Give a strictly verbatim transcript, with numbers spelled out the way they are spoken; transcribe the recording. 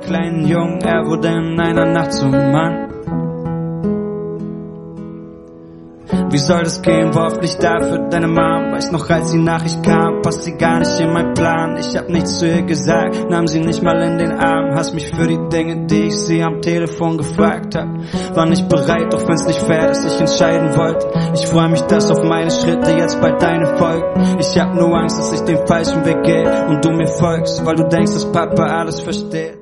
kleinen Jungen, er wurde in einer Nacht zum Mann. Wie soll das gehen, war oft nicht da für deine Mom. Weiß noch, als die Nachricht kam, passt sie gar nicht in meinen Plan. Ich hab nichts zu ihr gesagt, nahm sie nicht mal in den Arm. Hass mich für die Dinge, die ich sie am Telefon gefragt hab. War nicht bereit, auch wenn's nicht fair ist, ich entscheiden wollte. Ich freu mich, dass auf meine Schritte jetzt bald deine folgen. Ich hab nur Angst, dass ich den falschen Weg gehe und du mir folgst, weil du denkst, dass Papa alles versteht.